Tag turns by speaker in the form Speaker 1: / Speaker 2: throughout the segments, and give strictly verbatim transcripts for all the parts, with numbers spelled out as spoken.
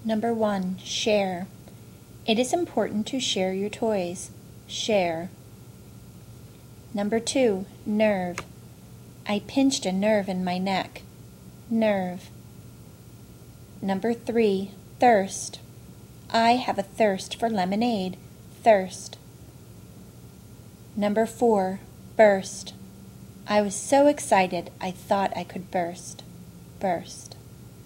Speaker 1: Number one, share. It is important to share your toys. Share. Number two, nerve. I pinched a nerve in my neck. Nerve. Number three, thirst. I have a thirst for lemonade. Thirst. Number four, burst. I was so excited I thought I could burst. Burst.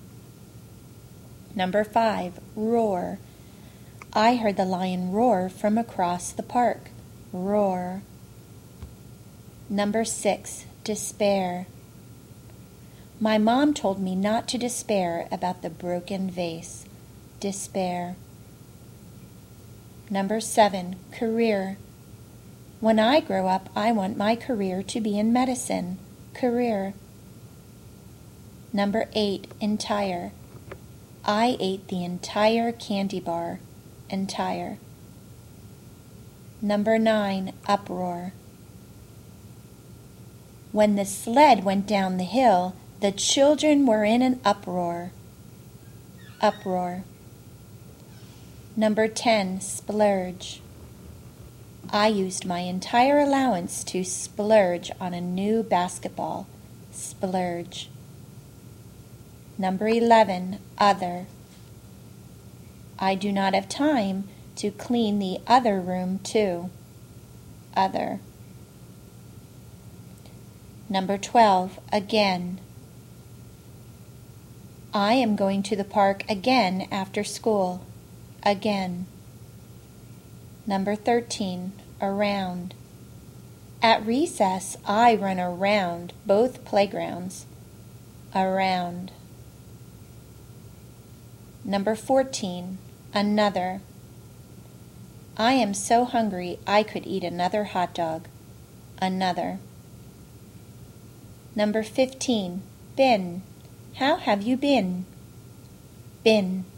Speaker 1: Number five, roar. I heard the lion roar from across the park. Roar. Number six, despair. My mom told me not to despair about the broken vase. Despair. Number seven, career. When I grow up, I want my career to be in medicine. Career. Number eight, entire. I ate the entire candy bar. Entire. Number nine, uproar. When the sled went down the hill, the children were in an uproar. Uproar. Number ten, splurge. I used my entire allowance to splurge on a new basketball. Splurge. Number eleven, other. I do not have time to clean the other room too. Other. Number twelve, again. I am going to the park again after school. Again. Number thirteen, around. At recess, I run around both playgrounds. Around. Number fourteen, another. I am so hungry I could eat another hot dog. Another. Number fifteen, been. How have you been? Been.